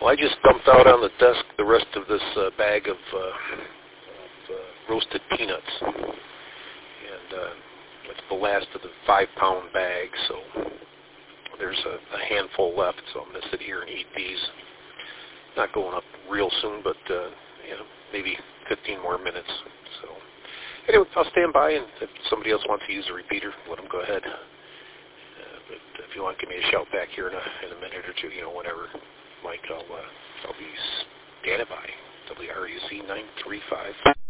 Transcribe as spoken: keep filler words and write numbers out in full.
Well, I just dumped out on the desk the rest of this uh, bag of, uh, of uh, roasted peanuts. And uh, it's the last of the five-pound bag, so there's a, a handful left, so I'm going to sit here and eat these. Not going up real soon, but uh, you know, maybe fifteen more minutes. So anyway, I'll stand by, and if somebody else wants to use a repeater, let them go ahead. Uh, but if you want, give me a shout back here in a, in a minute or two, you know, whenever. Mike, I'll, uh, I'll be standing by. W R U C nine three five.